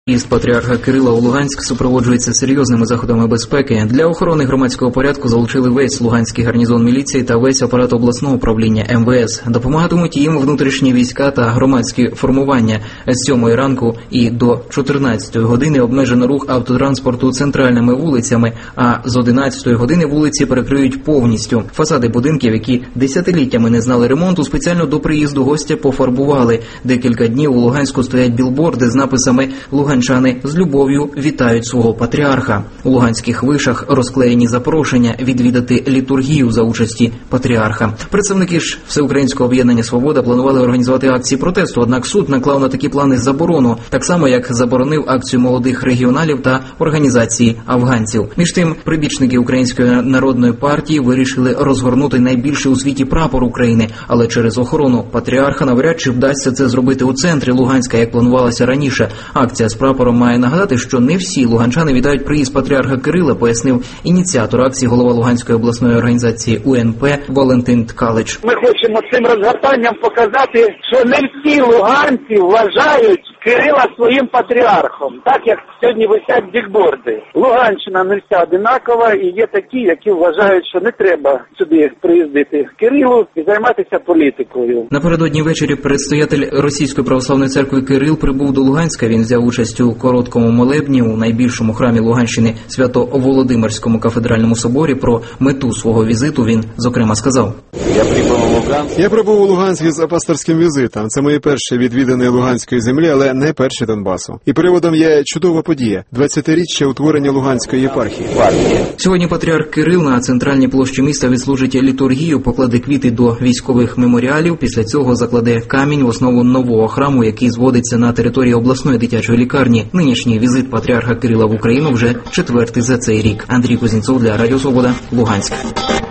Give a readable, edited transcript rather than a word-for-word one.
Приїзд патріарха Кирила у Луганськ супроводжується серйозними заходами безпеки. Для охорони громадського порядку залучили весь Луганський гарнізон міліції та весь апарат обласного управління МВС. Допомагатимуть їм внутрішні війська та громадські формування. З 7 ранку і до 14 години обмежено рух автотранспорту центральними вулицями, а з 11 години вулиці перекриють повністю. Фасади будинків, які десятиліттями не знали ремонту, спеціально до приїзду гостя пофарбували. Декілька днів у Луганську стоять білборди з написами «Луганчани з любов'ю вітають свого патріарха». У луганських вишах розклеєні запрошення відвідати літургію за участі патріарха. Представники ж Всеукраїнського об'єднання «Свобода» планували організувати акції протесту, однак суд наклав на такі плани заборону, так само як заборонив акцію молодих регіоналів та організації афганців. Між тим, прибічники Української народної партії вирішили розгорнути найбільший у світі прапор України, але через охорону патріарха навряд чи вдасться це зробити у центрі Луганська, як планувалося раніше. Акція з прапором має нагадати, що не всі луганчани вітають приїзд патріарха Кирила, пояснив ініціатор акції голова Луганської обласної організації УНП Валентин Ткалич. Ми хочемо цим розгортанням показати, що не всі луганці вважають Кирила своїм патріархом, так як сьогодні висять бікборди. Луганщина не вся одинакова, і є такі, які вважають, що не треба сюди приїздити Кирилу і займатися політикою. Напередодні ввечері предстоятель Російської православної церкви Кирил прибув до Луганська. Він взяв участь у короткому молебні у найбільшому храмі Луганщини Свято-Володимирському кафедральному соборі. Про мету свого візиту він, зокрема, сказав: Я прибув у Луганськ із пасторським візитом. Це мої перші відвідини Луганської землі, але не перші Донбасу. І приводом є чудова подія – 20-річчя утворення Луганської єпархії. Сьогодні патріарх Кирил на центральній площі міста відслужить літургію, покладе квіти до військових меморіалів. Після цього закладе камінь в основу нового храму, який зводиться на території обласної дитячої лікарні. Нинішній візит патріарха Кирила в Україну вже 4-й за цей рік. Андрій Кузнєцов для Радіо Свобода, Луганськ.